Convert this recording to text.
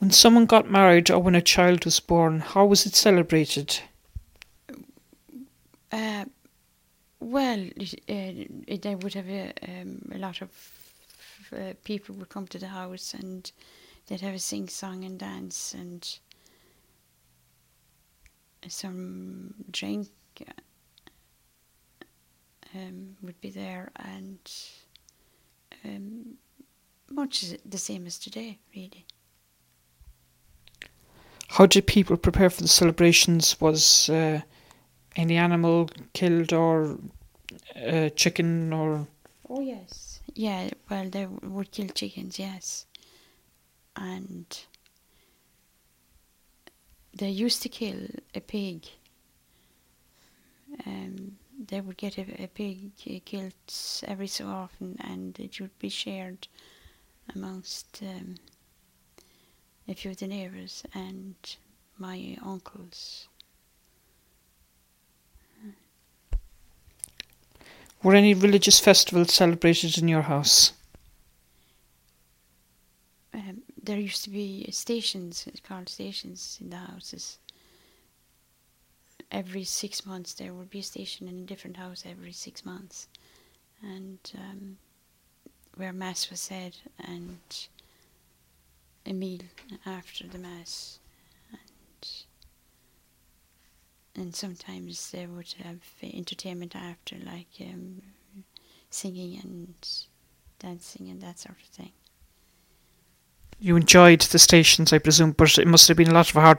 When someone got married or when a child was born, how was it celebrated? Uh, well, they would have a lot of people would come to the house, and they'd have a sing song and dance and some drink would be there, and much the same as today, really. How did people prepare for the celebrations? Was any animal killed or chicken or... Oh yes. Yeah, well, they would kill chickens, yes, and they used to kill a pig. They would get a pig killed every so often, and it would be shared amongst a few of the neighbours and my uncles. Were any religious festivals celebrated in your house? There used to be stations, called stations, in the houses. Every 6 months there would be a station in a different house every 6 months, and where mass was said and a meal after the mass, and sometimes they would have entertainment after, like singing and dancing and that sort of thing. You enjoyed the stations, I presume, but it must have been a lot of hard